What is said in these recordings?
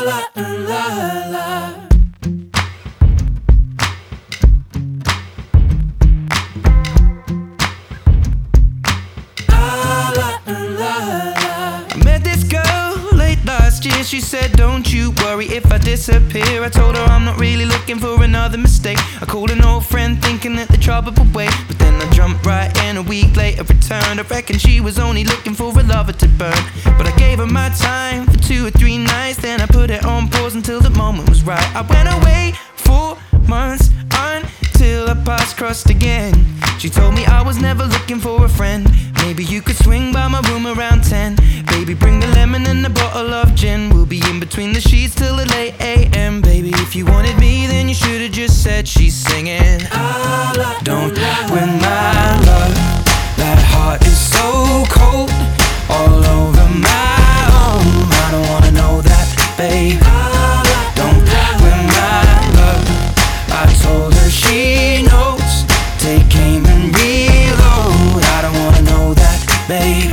la, la, la. She said, don't you worry if I disappear. I told her I'm not really looking for another mistake. I called an old friend thinking that the trouble would wait, but then I jumped right in. A week later returned. I reckon she was only looking for a lover to burn, but I gave her my time for 2 or 3 nights. Then I put it on pause until the moment was right. I went away 4 months until our paths crossed again. She told me I was never looking for a friend. Maybe you could swing by my room around 10. Baby, bring the lemon and a bottle of gin. We'll be in between the sheets till the late AM. Baby, if you wanted me, then you should've just said she's singing. Don't win my love. That heart is so cold, all over my own. I don't wanna know that, babe. Don't win my love. I told her she knows. Take aim and reload. I don't wanna know that, babe.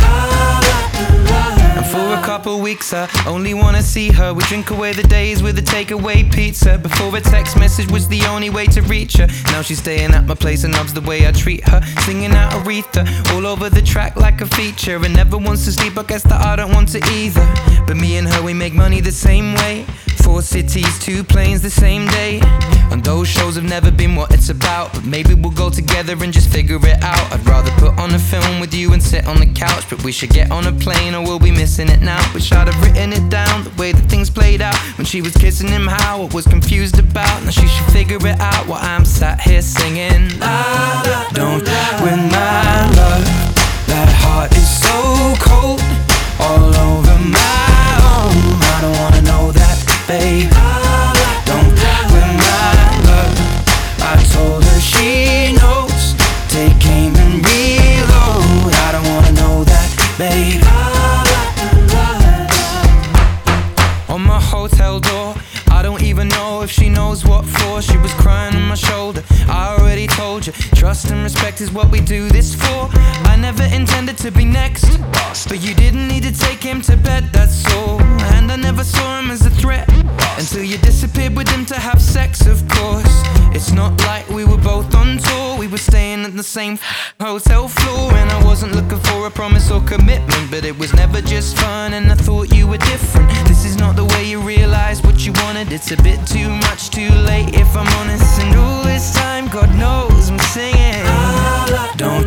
And for a couple weeks I only wanna see her. We drink away the days with a takeaway pizza. Before a text message was the only way to reach her. Now she's staying at my place and loves the way I treat her. Singing out Aretha all over the track like a feature. And never wants to sleep, I guess that I don't want to either. But me and her, we make money the same way. 4 cities, 2 planes the same day. And those shows have never been what it's about, but maybe we'll go together and just figure it out. I'd rather put on a film with you and sit on the couch, but we should get on a plane or we'll be missing it now. Wish I'd have written it down, the way that things played out. When she was kissing him, how I was confused about. Now she should figure it out while I'm sat here singing. Don't win my love. That heart is so cold, all over my own. I don't wanna know that, babe. Don't win my love. I told her she knows. Take aim and reload. I don't wanna know that, babe. On my hotel door, I don't even know if she knows what for. She was crying on my shoulder. I already told you, trust and respect is what we do this for. I never intended to be next, but you didn't need to take him to bed, that's all. And I never saw him as a threat until you disappeared with him to have sex, of course. It's not like we were both on tour. We were staying at the same hotel floor. And I wasn't looking for a promise or commitment, but it was never just fun and I thought you were different. This is not the way you realize what you wanted. It's a bit too much too late if I'm honest. And all this time, God knows I'm singing. Don't